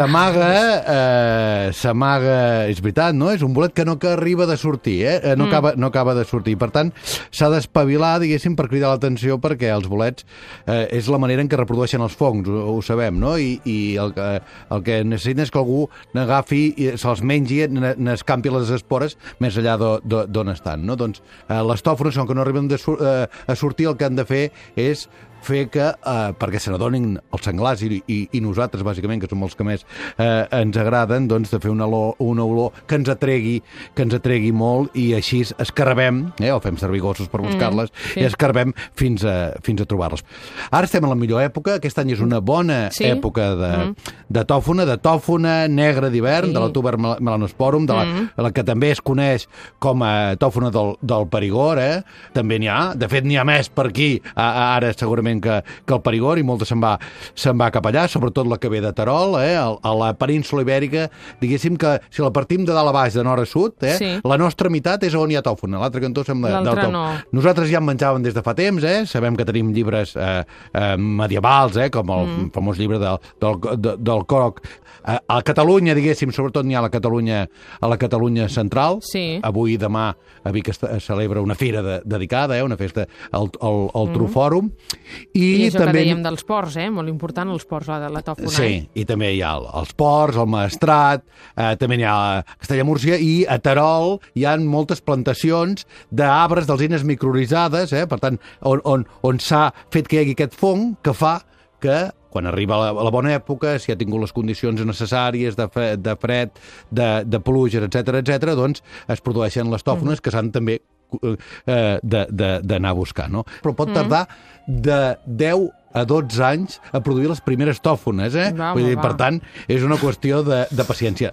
S'amaga, és veritat, no? És un bolet que no arriba de sortir, no acaba de sortir. Per tant, s'ha d'espavilar, diguéssim, per cridar l'atenció, perquè els bolets és la manera en què reprodueixen els fongs, ho sabem, no? I el que necessiten és que algú n'agafi, se'ls mengi, n'escampi les espores més enllà d'on estan, no? Doncs les tòfones, com que no arriben a sortir, el que han de fer és fer que, perquè se n'adonin els senglars i nosaltres, bàsicament, que som els que més ens agraden, doncs de fer una olor que ens atregui molt, i així escarbem, o fem servir gossos per buscar-les, i escarbem fins a trobar-les. Ara estem en la millor època, aquest any és una bona època de tòfona negra d'hivern, de la Tuber melanosporum, de la que també es coneix com a tòfona del Perigord, també n'hi ha, de fet n'hi ha més per aquí, ara segurament que el Perigord, i molta se'n va cap allà, sobretot la que ve de Terol, a la península ibèrica, diguéssim que si la partim de dalt a baix, de nord a sud, la nostra meitat és on hi ha tòfona, l'altre cantó sembla del tot. Nosaltres ja en menjàvem des de fa temps, sabem que tenim llibres medievals, com el famós llibre del Croc. A Catalunya, diguéssim, sobretot n'hi ha a la Catalunya central. Avui, demà, a Vic es celebra una fira dedicada, una festa al Trufòrum. I això que dèiem dels ports, molt important, els ports de la tòfona. Sí, i també hi ha els ports, el Maestrat, també n'hi ha a Castella-Múrcia, i a Terol hi ha moltes plantacions d'arbres d'alzines microritzades, per tant, on s'ha fet que hi hagi aquest fong que fa que quan arriba la bona època, si ha tingut les condicions necessàries de fred, de pluges, etc., doncs es produeixen les tòfones que s'han també d'anar a buscar, no? Però pot tardar de 10 a 12 anys a produir les primeres tòfones, Vull dir, per tant, és una qüestió de paciència.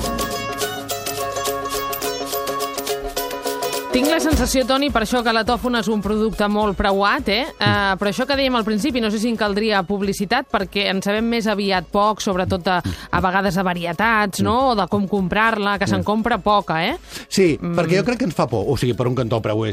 Tinc la sensació, Toni, per això que la tòfona és un producte molt preuat, però això que dèiem al principi, no sé si en caldria publicitat, perquè en sabem més aviat poc, sobretot a vegades de varietats, no?, o de com comprar-la, que se'n compra poca, Sí, perquè jo crec que ens fa por. O sigui, per un cantó el preu és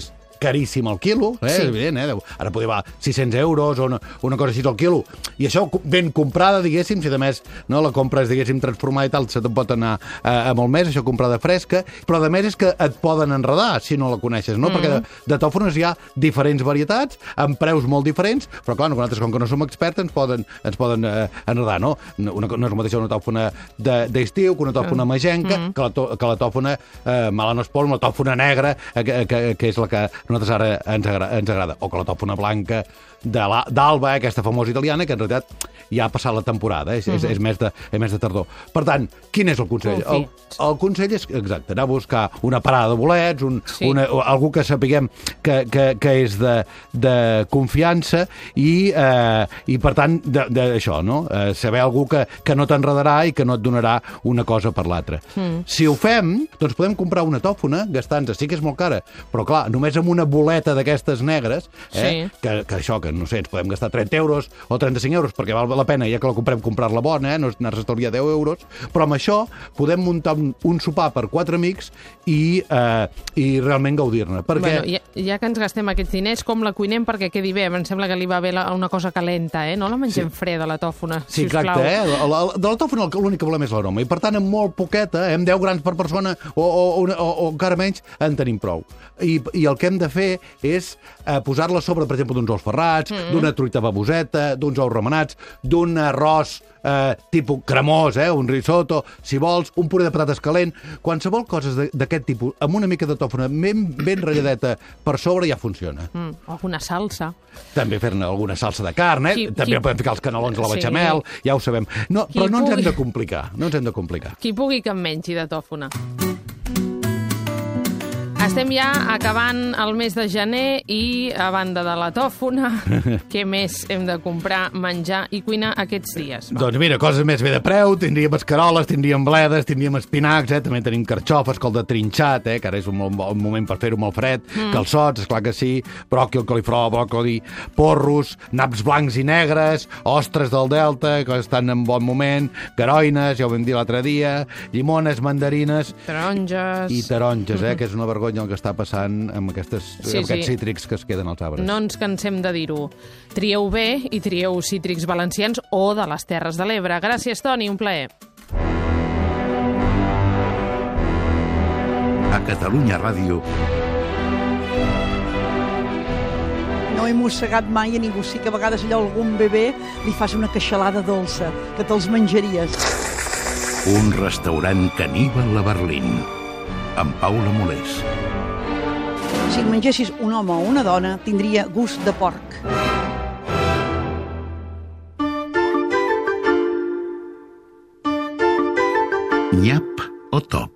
caríssim al quilo, és evident, ara podria valer 600 euros o una cosa així al quilo, i això ben comprada, diguéssim, si a més la compra és, diguéssim, transformada i tal, se te'n pot anar a molt més, això comprada fresca, però a més és que et poden enredar si no la coneixes, no? Perquè de tòfones hi ha diferents varietats, amb preus molt diferents, però clar, nosaltres, com que no som experts, ens poden enredar, no? No és el mateix una tòfona d'estiu que una tòfona magenca, que la tòfona melanosporum, la tòfona negra, que és la que a nosaltres ara ens agrada, o que la tòfona blanca d'Alba, aquesta famosa italiana, que en realitat ja ha passat la temporada, és més de tardor. Per tant, quin és el consell? El consell és, exacte, anar a buscar una parada de bolets, algú que sapiguem que és de confiança i per tant, d'això, no? Saber algú que no t'enredarà i que no et donarà una cosa per l'altra. Si ho fem, doncs podem comprar una tòfona, gastant-se, sí que és molt cara, però clar, només amb una boleta d'aquestes negres, que això, que no sé, ens podem gastar 30 euros o 35 euros, perquè val la pena, ja que la comprem, comprar-la bona, no anar a estalviar 10 euros, però amb això podem muntar un sopar per 4 amics i realment gaudir-ne. Perquè... Bueno, ja que ens gastem aquests diners, com la cuinem perquè quedi bé? Em sembla que li va bé una cosa calenta, no la mengem freda, la tòfona, sí, exacte, de la tòfona l'únic que volem és l'aroma, i per tant, amb molt poqueta, amb 10 grans per persona o encara menys, en tenim prou. I el que hem de fer és posar-la sobre, per exemple, d'uns ous ferrats, d'una truita baboseta, d'uns ous remenats, d'un arròs tipus cremós, un risotto, si vols, un puré de patates calent, qualsevol cosa d'aquest tipus, amb una mica de tòfona ben ratlladeta per sobre ja funciona. O alguna salsa. També fer-ne alguna salsa de carn, també podem ficar els canelons a la bechamel, ja ho sabem. No, però no ens hem de complicar, Qui pugui que en mengi de tòfona. Estem ja acabant el mes de gener i, a banda de la tòfona, què més hem de comprar, menjar i cuinar aquests dies? Doncs mira, coses més bé de preu, tindríem escaroles, tindríem bledes, tindríem espinacs, també tenim carxofes, col de trinxat, que ara és un moment per fer-ho molt fred, calçots, esclar que sí, bròquil, coliflor, bròcoli, porros, naps blancs i negres, ostres del Delta, que estan en bon moment, garoines, ja ho vam dir l'altre dia, llimones, mandarines... Taronges, que és una vergonya el que està passant amb aquests cítrics que es queden als arbres. No ens cansem de dir-ho. Trieu bé i trieu cítrics valencians o de les Terres de l'Ebre. Gràcies, Toni, un plaer. A Catalunya Ràdio... No he mossegat mai a ningú. Sí que a vegades allò algun bebè li fas una queixalada dolça, que te'ls menjaries. Un restaurant caníbal a Berlín, amb Paula Molés. Si et mengessis un home o una dona, tindria gust de porc. Nyap o top?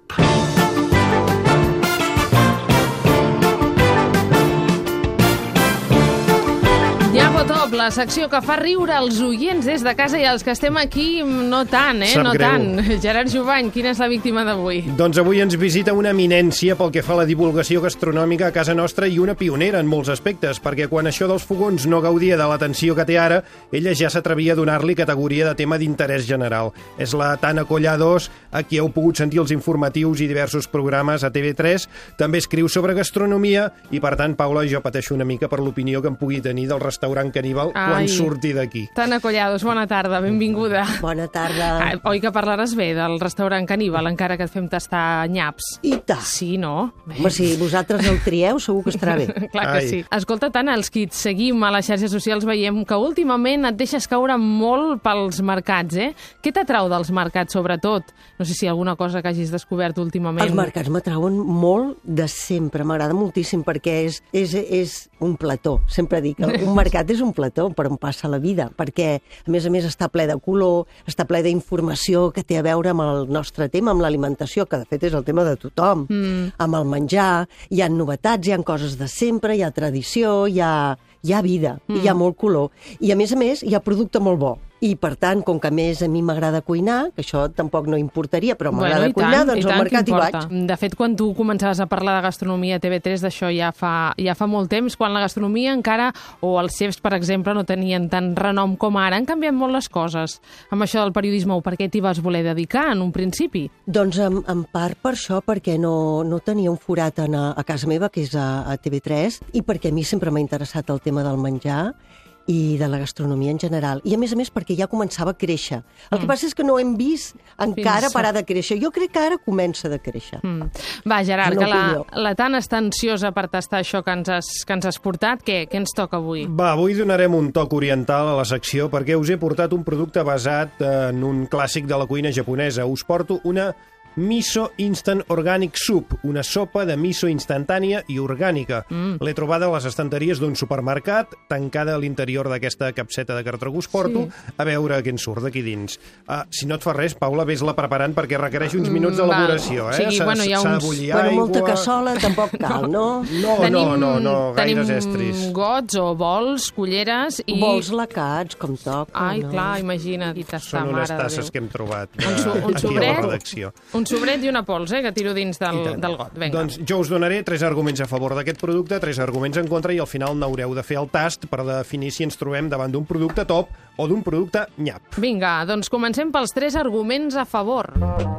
Top, la secció que fa riure els oients des de casa i els que estem aquí no tant, no tant. Gerard Jovany, quina és la víctima d'avui? Doncs avui ens visita una eminència pel que fa a la divulgació gastronòmica a casa nostra i una pionera en molts aspectes, perquè quan això dels fogons no gaudia de l'atenció que té ara, ella ja s'atrevia a donar-li categoria de tema d'interès general. És la Tana Collados, a qui heu pogut sentir els informatius i diversos programes a TV3. També escriu sobre gastronomia i, per tant, Paula, jo pateixo una mica per l'opinió que em pugui tenir del restaurant caníbal quan surti d'aquí. Tana Collados, bona tarda, benvinguda. Bona tarda. Oi que parlaràs bé del restaurant caníbal, encara que et fem tastar nyaps? I tant. Sí, no? Home, si vosaltres el trieu, segur que estarà bé. Clar que sí. Escolta, Tana, els que et seguim a les xarxes socials veiem que últimament et deixes caure molt pels mercats, Què t'atrau dels mercats, sobretot? No sé si alguna cosa que hagis descobert últimament. Els mercats m'atrauen molt de sempre, m'agrada moltíssim, perquè és un plató. Sempre dic, un mercat és un plató per on passa la vida, perquè, a més, està ple de color, està ple d'informació que té a veure amb el nostre tema, amb l'alimentació, que de fet és el tema de tothom, amb el menjar, hi ha novetats, hi ha coses de sempre, hi ha tradició, hi ha vida, hi ha molt color. I, a més, hi ha producte molt bo. I, per tant, com que a més a mi m'agrada cuinar, que això tampoc no importaria, però m'agrada cuinar, doncs al mercat hi vaig. De fet, quan tu començaves a parlar de gastronomia a TV3, d'això ja fa molt temps, quan la gastronomia encara, o els xefs, per exemple, no tenien tant renom com ara, han canviat molt les coses amb això del periodisme, o per què t'hi vas voler dedicar en un principi? Doncs en part per això, perquè no tenia un forat a casa meva, que és a TV3, i perquè a mi sempre m'ha interessat el tema del menjar i de la gastronomia en general. I a més perquè ja començava a créixer. El que passa és que no hem vist encara parar de créixer. Jo crec que ara comença de créixer. Va, Gerard, que la Tan està ansiosa per tastar això que ens has portat. Què ens toca avui? Va, avui donarem un toc oriental a la secció perquè us he portat un producte basat en un clàssic de la cuina japonesa. Us porto una Miso Instant Organic Soup, una sopa de miso instantània i orgànica. L'he trobada a les estanteries d'un supermercat, tancada a l'interior d'aquesta capseta de cartró que us porto, a veure què en surt d'aquí dins. Si no et fa res, Paula, ves-la preparant perquè requereix uns minuts d'elaboració. S'ha de bullir aigua... molta cassola tampoc cal, no? No, gaires estris. Tenim gots o bols, culleres i... Bols lacats, com toca. Ai, clar, imagina't. Són unes tasses que hem trobat un sobret i una pols, que tiro dins del got. Vinga. Doncs jo us donaré 3 arguments a favor d'aquest producte, 3 arguments en contra, i al final n'haureu de fer el tast per definir si ens trobem davant d'un producte top o d'un producte nyap. Vinga, doncs comencem pels 3 arguments a favor.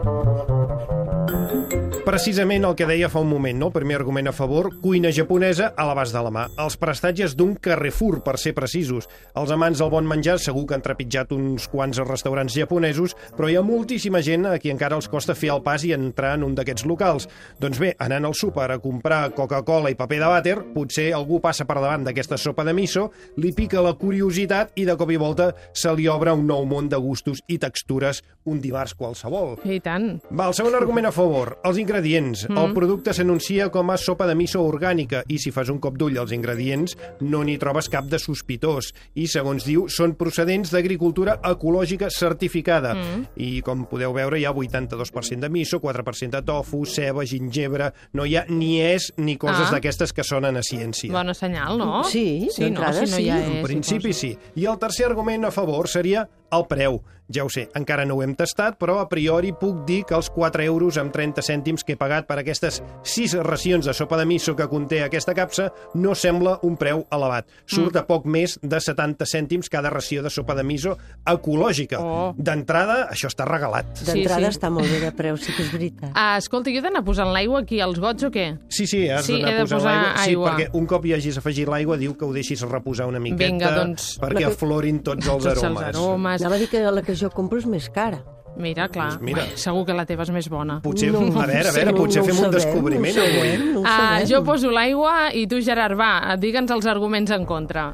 Precisament el que deia fa un moment, no? El primer argument a favor, cuina japonesa a l'abast de la mà. Els prestatges d'un Carrefour, per ser precisos. Els amants del bon menjar segur que han trepitjat uns quants restaurants japonesos, però hi ha moltíssima gent a qui encara els costa fer el pas i entrar en un d'aquests locals. Doncs bé, anant al súper a comprar Coca-Cola i paper de vàter, potser algú passa per davant d'aquesta sopa de miso, li pica la curiositat i de cop i volta se li obre un nou món de gustos i textures un dimarts qualsevol. I tant. Va, el segon argument a favor, els ingredients. El producte s'anuncia com a sopa de miso orgànica i si fas un cop d'ull als ingredients no n'hi trobes cap de sospitós i, segons diu, són procedents d'agricultura ecològica certificada. I, com podeu veure, hi ha 82% de miso, 4% de tofu, ceba, gingebre... No hi ha ni ni coses d'aquestes que sonen a ciència. Bona senyal, no? Sí, d'entrada sí. En principi sí. I el tercer argument a favor seria el preu. Ja ho sé, encara no ho hem tastat, però a priori puc dir que els 4 euros amb 30 cèntims que he pagat per aquestes 6 racions de sopa de miso que conté aquesta capsa no sembla un preu elevat. Surt a poc més de 70 cèntims cada ració de sopa de miso ecològica. D'entrada, això està regalat. D'entrada està molt bé de preu, sí que és veritat. Escolta, jo he d'anar posant l'aigua aquí als gots o què? Sí, has d'anar posant l'aigua. Sí, perquè un cop hi hagis afegit l'aigua diu que ho deixis reposar una miqueta perquè aflorin tots els aromes. Anava a dir que la que jo compro és més cara. Mira, clar, segur que la teva és més bona. Potser, a veure, potser fem un descobriment avui. Jo poso l'aigua i tu, Gerard, digue'ns els arguments en contra.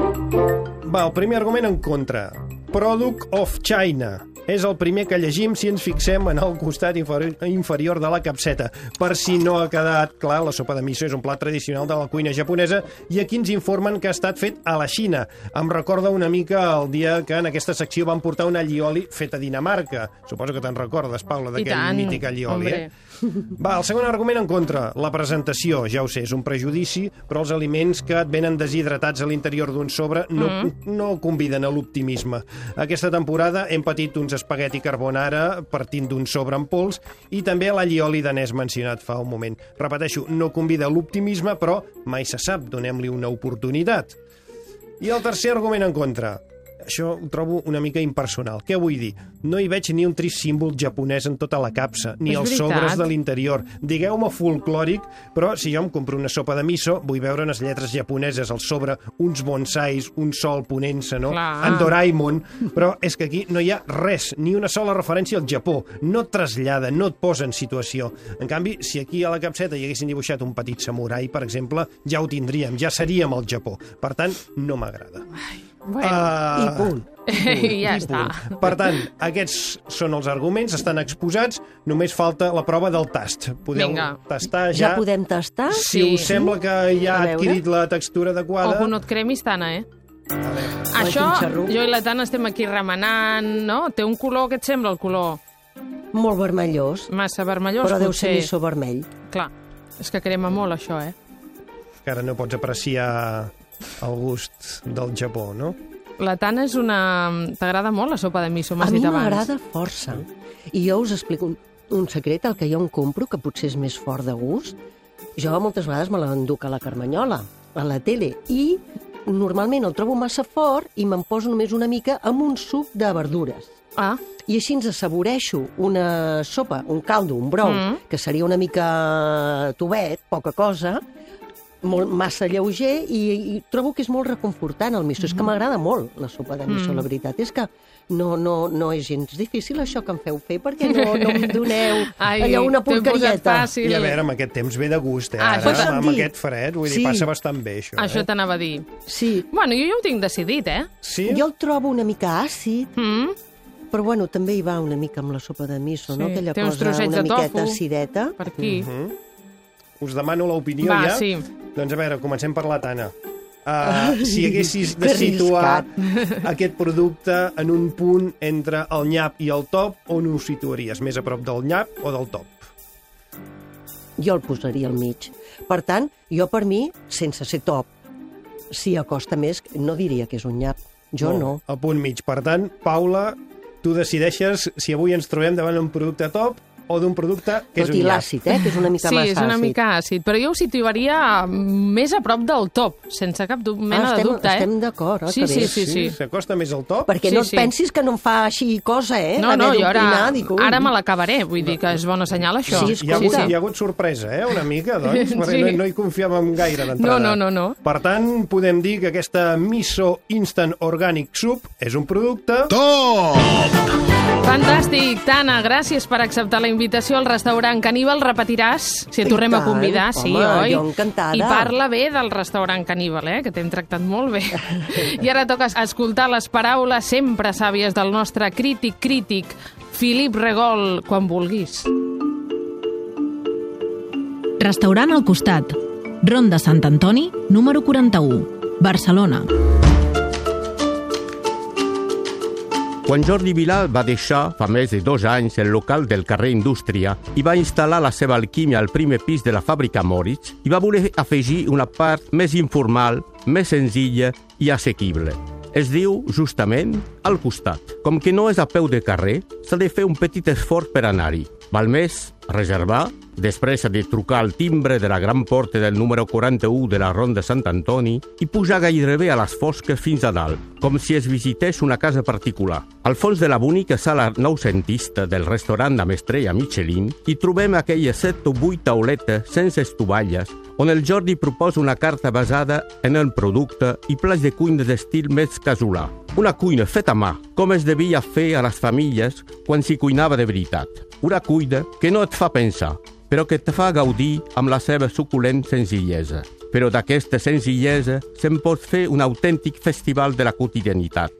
Va, el primer argument en contra. Product of China. És el primer que llegim si ens fixem en el costat inferior de la capseta. Per si no ha quedat clar, la sopa de miso és un plat tradicional de la cuina japonesa i aquí ens informen que ha estat fet a la Xina. Em recorda una mica el dia que en aquesta secció van portar un allioli fet a Dinamarca. Suposo que te'n recordes, Paula, d'aquell mític allioli, Va, el segon argument en contra, la presentació. Ja ho sé, és un prejudici, però els aliments que et venen deshidratats a l'interior d'un sobre no conviden a l'optimisme. Aquesta temporada hem patit uns espagueti carbonara partint d'un sobre en pols i també l'allioli danès mencionat fa un moment. Repeteixo, no convida a l'optimisme, però mai se sap, donem-li una oportunitat. I el tercer argument en contra. Això ho trobo una mica impersonal. Què vull dir? No hi veig ni un trist símbol japonès en tota la capsa, ni els sobres de l'interior. Digueu-me folclòric, però si jo em compro una sopa de miso, vull veure unes lletres japoneses al sobre, uns bonsais, un sol ponent-se, no? En Doraemon. Però és que aquí no hi ha res, ni una sola referència al Japó. No et trasllada, no et posa en situació. En canvi, si aquí a la capseta hi haguessin dibuixat un petit samurai, per exemple, ja ho tindríem, ja seríem al Japó. Per tant, no m'agrada. I punt. Ja està. Per tant, aquests són els arguments, estan exposats, només falta la prova del tast. Podeu tastar ja. Ja podem tastar? Si us sembla que ja ha adquirit la textura adequada. O que no et cremis tant, Això, jo i la Tana estem aquí remenant, no? Té un color, què et sembla el color? Molt vermellós. Massa vermellós, però deu ser miso vermell. Clar, és que crema molt això, Que ara no pots apreciar el gust del Japó, no? la Tana és una... T'agrada molt la sopa de miso, m'has dit abans. A mi m'agrada força. I jo us explico un secret, el que jo em compro, que potser és més fort de gust. Jo moltes vegades me l'enduc a la Carmanyola, a la tele, i normalment el trobo massa fort i me'n poso només una mica amb un suc de verdures. I així ens assaboreixo una sopa, un caldo, un brou, que seria una mica tubet, poca cosa, massa lleuger, i trobo que és molt reconfortant el miso. És que m'agrada molt la sopa de miso, la veritat. És que no és gens difícil això que em feu fer, perquè no em doneu allò una porcarieta. I a veure, amb aquest temps ve de gust, ara, amb aquest fred, vull dir, passa bastant bé, això. Això t'anava a dir. Sí. Bueno, jo ja ho tinc decidit, Sí? Jo el trobo una mica àcid, però bueno, també hi va una mica amb la sopa de miso, no? Aquella cosa una miqueta acideta. Per aquí. Us demano l'opinió ja. Sí. Doncs a veure, comencem per la Tana. Si haguessis de situar aquest producte en un punt entre el nyap i el top, on ho situaries? Més a prop del nyap o del top? Jo el posaria al mig. Per tant, jo per mi, sense ser top, si acosta més, no diria que és un nyap. Jo no. A punt mig. Per tant, Paula, tu decideixes si avui ens trobem davant un producte top o d'un producte que és un nyap. Tot i l'àcid, que és una mica massa àcid. Sí, és una mica àcid, però jo ho situaria més a prop del top, sense cap mena de dubte. Estem d'acord, que bé. Sí, s'acosta més al top. Perquè no et pensis que no em fa així cosa, No, jo ara me l'acabaré, vull dir que és bona senyal, això. Sí, hi ha hagut sorpresa, una mica, doncs, perquè no hi confiàvem gaire d'entrada. No. Per tant, podem dir que aquesta Miso Instant Organic Soup és un producte... Top! Fantàstic, Tana, gràcies per acceptar la invitació al restaurant Caníbal. Repetiràs, si et tornem a convidar, sí, oi? Jo encantada. I parla bé del restaurant Caníbal, que t'hem tractat molt bé. I ara toca escoltar les paraules sempre sàvies del nostre crític, Filip Regol, quan vulguis. Restaurant al costat. Ronda Sant Antoni, número 41, Barcelona. Quan Jordi Vilà va deixar, fa més de 2 anys, el local del carrer Indústria i va instal·lar la seva alquímia al primer pis de la fàbrica Moritz, i va voler afegir una part més informal, més senzilla i assequible. Es diu, justament, al costat. Com que no és a peu de carrer, s'ha de fer un petit esforç per anar-hi. Val més reservar, després s'ha de trucar al timbre de la gran porta del número 41 de la Ronda Sant Antoni i pujar gairebé a les fosques fins a dalt, com si es visités una casa particular. Al fons de la bonica sala noucentista del restaurant amb estrella Michelin hi trobem aquelles 7 o 8 tauletes sense estovalles, on el Jordi proposa una carta basada en el producte i plats de cuina d'estil més casolà. Una cuina feta a mà, com es devia fer a les famílies quan s'hi cuinava de veritat. Una cuina que no et fa pensar, però que te fa gaudir amb la seva suculent senzillesa. Però d'aquesta senzillesa se'n pot fer un autèntic festival de la quotidianitat.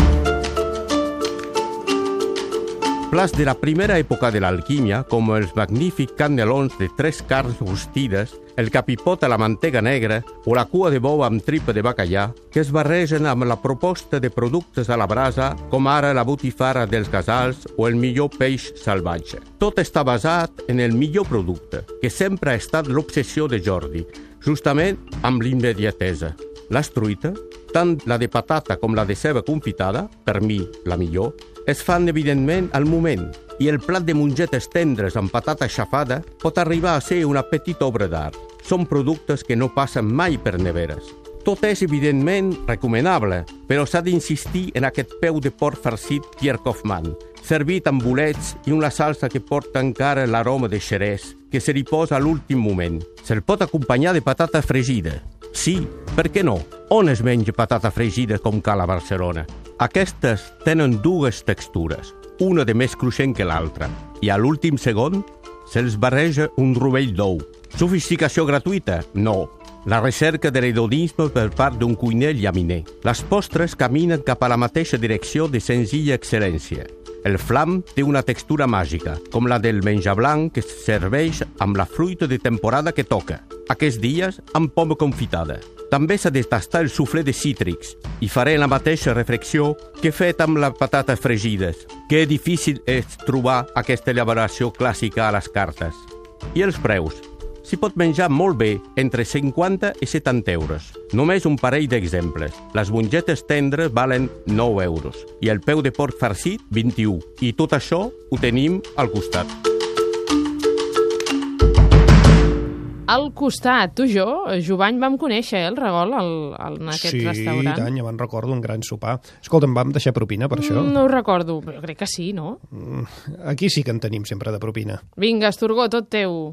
Plats de la primera època de l'alquímia, com els magnífics canelons de 3 carns rostides, el capipot a la mantega negra o la cua de bou amb tripa de bacallà, que es barregen amb la proposta de productes a la brasa, com ara la botifarra dels casals o el millor peix salvatge. Tot està basat en el millor producte, que sempre ha estat l'obsessió de Jordi, justament amb l'immediatesa. Les truites, tant la de patata com la de ceba confitada, per mi la millor, es fan evidentment al moment, i el plat de mongetes tendres amb patata xafada pot arribar a ser una petita obra d'art. Són productes que no passen mai per neveres. Tot és evidentment recomanable, però s'ha d'insistir en aquest peu de porc farcit Pierre Kaufmann, servit amb bolets i una salsa que porta encara l'aroma de xerès, que se li posa a l'últim moment. Se'l pot acompanyar de patata fregida. Sí, per què no? On es menja patata fregida com cal a Barcelona? Aquestes tenen 2 textures, una de més cruixent que l'altra, i a l'últim segon se'ls barreja un rovell d'ou. Sofisticació gratuïta? No. La recerca de l'hedonisme per part d'un cuiner llaminer. Les postres caminen cap a la mateixa direcció de senzilla excel·lència. El flam té una textura màgica, com la del menjar blanc que es serveix amb la fruita de temporada que toca. Aquests dies, amb poma confitada. També s'ha de tastar el suflé de cítrics i faré la mateixa reflexió que he fet amb les patates fregides, que difícil és trobar aquesta elaboració clàssica a les cartes. I els preus? s'hi pot menjar molt bé, entre 50 i 70 euros. Només un parell d'exemples. Les mongetes tendres valen 9 euros i el peu de porc farcit 21. I tot això ho tenim al costat. Al costat, tu i jo, Jovany, vam conèixer el Regol en aquest restaurant. Sí, i tant, ja me'n recordo, un gran sopar. Escolta, em vam deixar propina per això? No ho recordo, però crec que sí, no? Aquí sí que en tenim sempre de propina. Vinga, Astorgó, tot teu.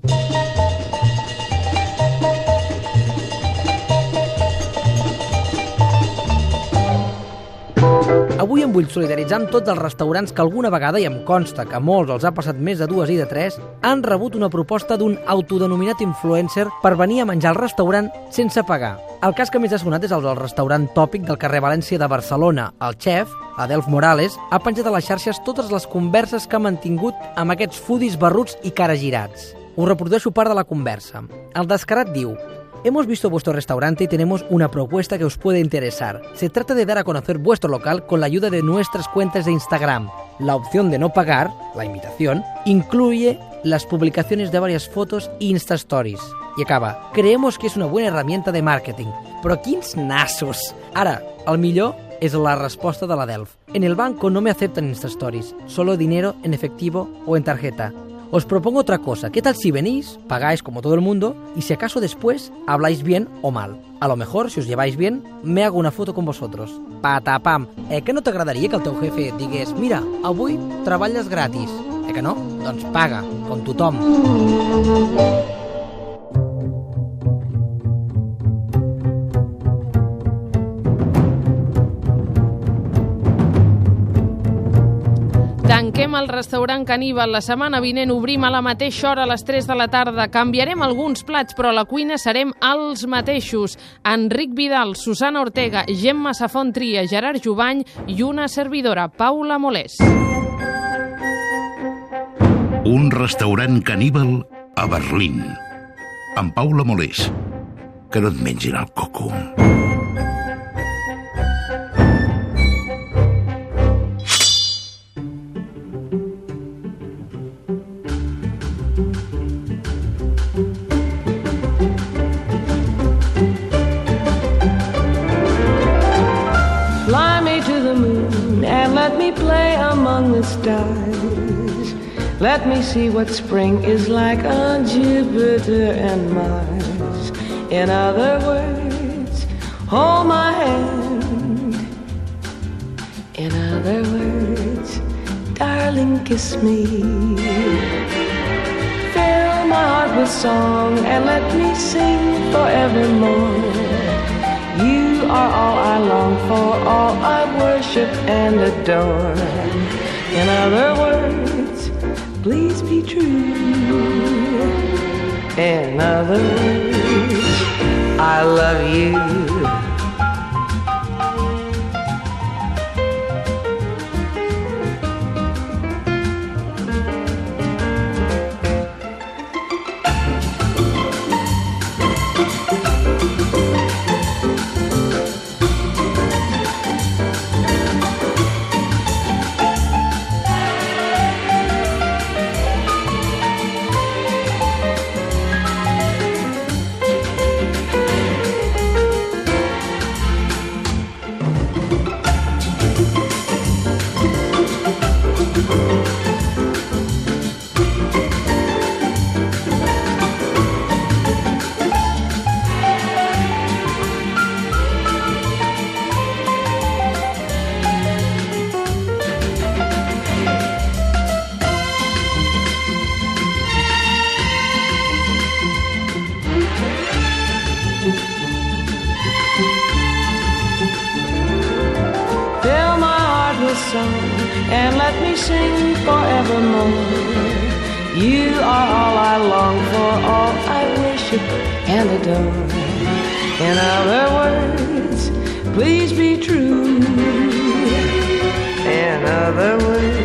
Avui em vull solidaritzar amb tots els restaurants que alguna vegada, i em consta que a molts els ha passat més de 2 i de 3, han rebut una proposta d'un autodenominat influencer per venir a menjar al restaurant sense pagar. El cas que més ha sonat és el del restaurant tòpic del carrer València de Barcelona. El xef, Adelf Morales, ha penjat a les xarxes totes les converses que ha mantingut amb aquests foodies barruts i caragirats. Us reprodueixo part de la conversa. El descarat diu: hemos visto vuestro restaurante y tenemos una propuesta que os puede interesar. Se trata de dar a conocer vuestro local con la ayuda de nuestras cuentas de Instagram. La opción de no pagar, la invitación, incluye las publicaciones de varias fotos e Insta Stories. Y acaba: creemos que es una buena herramienta de marketing. Però quins nassos! Ara, el millor és la resposta de l'Adelf. En el banco no me aceptan Insta Stories, solo dinero en efectivo o en tarjeta. Os propongo otra cosa. ¿Qué tal si venís, pagáis como todo el mundo y si acaso después habláis bien o mal? A lo mejor, si os lleváis bien, me hago una foto con vosotros. Patapam. Que no t'agradaria que el teu jefe digués: mira, avui treballes gratis? Que no? Doncs paga, com tothom. Tanquem el restaurant Caníbal. La setmana vinent obrim a la mateixa hora, a les 3 de la tarda. Canviarem alguns plats, però a la cuina serem els mateixos. Enric Vidal, Susana Ortega, Gemma Safont Tria, Gerard Jovany i una servidora, Paula Molés. Un restaurant caníbal a Berlín. Amb Paula Molés. Que no et mengin el coco. Let me play among the stars. Let me see what spring is like on Jupiter and Mars. In other words, hold my hand. In other words, darling, kiss me. Fill my heart with song and let me sing forevermore. You are all I long for, all I worship and adore. In other words, please be true. In other words, I love you. And let me sing forevermore. You are all I long for, all I worship and adore. In other words, please be true. In other words,